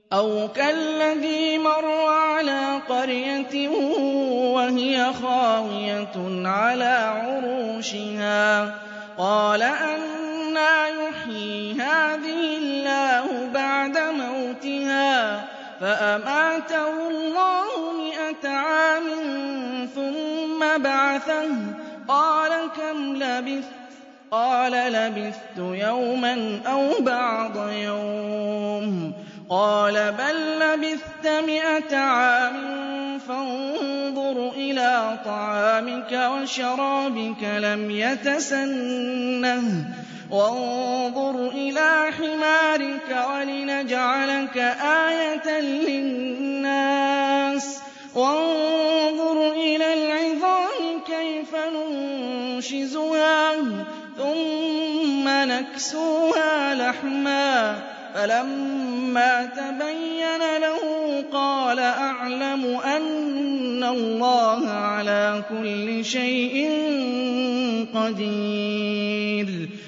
أَوْ كَالَّذِي مَرَّ عَلَىٰ قَرْيَةٍ وَهِيَ خَاوِيَةٌ عَلَىٰ عُرُوشِهَا قَالَ أَنَّىٰ يُحْيِي هَٰذِهِ اللَّهُ بَعْدَ مَوْتِهَا فَأَمَاتَهُ اللَّهُ 100 عَامٍ ثُمَّ بَعَثَهُ قَالَ كَمْ لَبِثْتَ قَالَ لَبِثْتُ يَوْمًا أَوْ بَعْضَ يَوْمٍ قَالَ بَل لَّبِثْتَ 100 عَامٍ فَانظُرْ إِلَىٰ طَعَامِكَ وَشَرَابِكَ لَمْ يَتَسَنَّهْ وَانظُرْ إِلَىٰ حِمَارِكَ وَلِنَجْعَلَكَ آيَةً لِّلنَّاسِ وَانظُرْ إِلَى الْعِظَامِ كَيْفَ نُنشِزُهَا ثُمَّ نَكْسُوهَا لَحْمًا فَلَمَّا تَبَيَّنَ لَهُ قَالَ أَعْلَمُ أَنَّ اللَّهَ عَلَىٰ كُلِّ شَيْءٍ قَدِيرٌ